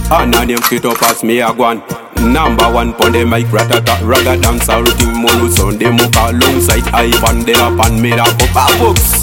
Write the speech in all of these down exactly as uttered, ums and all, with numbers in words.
And now them fit up as me a gwan. Number one pon the mic, ratata, raga dance, a routine mono sound. Them up alongside Ivan, they up and made up up books.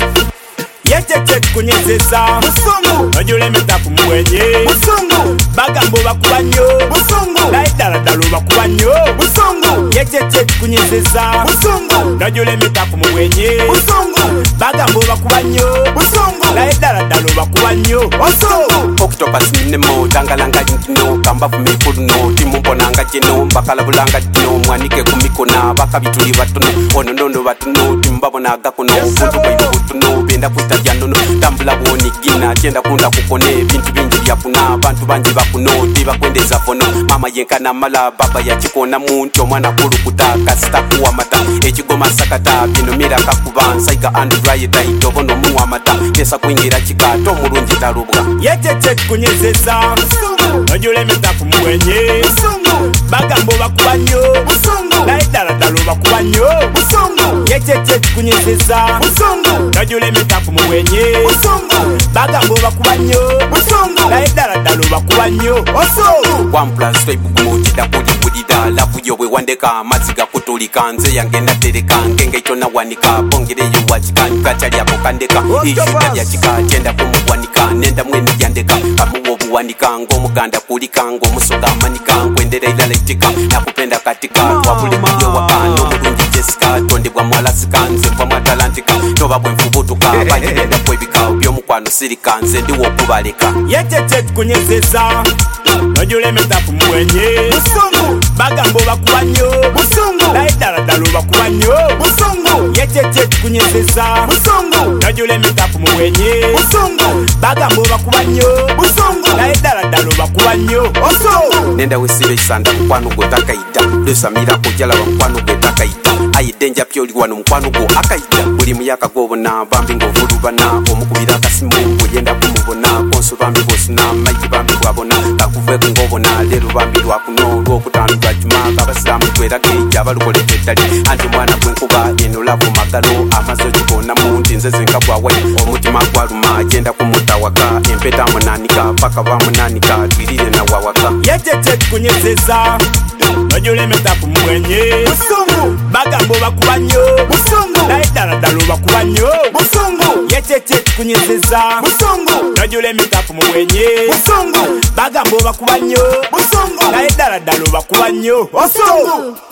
Yete tet kunyezeza Musungu Nojule metapu mwenye Musungu Bagambo bakubanyo Musungu Laidala dalo bakubanyo Musungu Yete tet kunyezeza Musungu Nojule metapu mwenye Musungu Bagambo bakubanyo Musungu Laidala dalo bakubanyo Musungu Octopus minemo Dangalanga jinkino Kamba fumipuruno Timu mponanga jino Bakala bulanga jino Mwanike kumikona Baka bituli batuno Ono nono batuno Timbabona gakuno Futu kwa ibu butuno Benda puta janono tambula bwoni gina tienda kunda kukone bintu bingi byakuna bantu banji bakuno tiba kwendeza fono mama yenkana mala baba ya chikona muntu omwana kulukuta kasita kuwa mata ekigoma sakata bino mira kakuba nsaiga and dry dai tobono muwa mata pesa kuingira chikato mulungi talubwa yetete kunyezeza Musungu nojule metapu mwenye Musungu bagambo bakubanyo Musungu laidala dalo bakubanyo Musungu yetete kunyezeza Musungu nojule metapu mwenye Musungu bagambo bakubanyo Musungu laidala dalo bakubanyo Musungu one plus five kumujida kudi kudida lafu yowe wandeka maziga kutulika nze yange natereka ngenge ichona wanika bongere yuwachika nkachali yako kandeka ishida ya chika chenda kumugwanika nenda mweni yandeka kamuwo buwanika ngo muganda kulika ngo musoga manika kwendera ilala itika na kupenda katika wabule kuyo wakano mulungi Jessica tonde bwa mwala sikanze kwa matalantika toba bwe mfubutuka bajirenda kwebika byo mukwano sirikanze ndiwo kubaleka yetete kunyezeza nojule metapu mwenye Musungu bagambo bakubanyo Musungu laidala dalo bakubanyo Musungu yetete kunyezeza Musungu nojule metapu mwenye Musungu bagambo bakubanyo Musungu laidala dalo bakubanyo Musungu nenda wesibe isanda mukwano gotaka ida dosa mira kujala mukwano gotaka ida ayi denja pyoli wano mukwano go akaida buli muyaka gobona bambi ngo vulubana omukubira kasimu yenda kumubona konso bambi bosina maiki bambi bwabona kakuve ngobona lero bambi lwakuno lwokutano lwajuma kabasilamu twerage jabalukolete ettali anti mwana gwenkuba eno lavu magalo amazoji gonna munti nze zinkabwawe omutima gwaluma genda kumutawaka empeta munanika paka bamunanika twirire na wawaka yetete kunyezeza nojule metapu mwenye Musungu bagambo bakubanyo Musungu laidala dalo bakubanyo Musungu yetete kunyezeza Musungu nojule metapu mwenye Musungu bagambo bakubanyo Musungu laidala dalo bakubanyo Musungu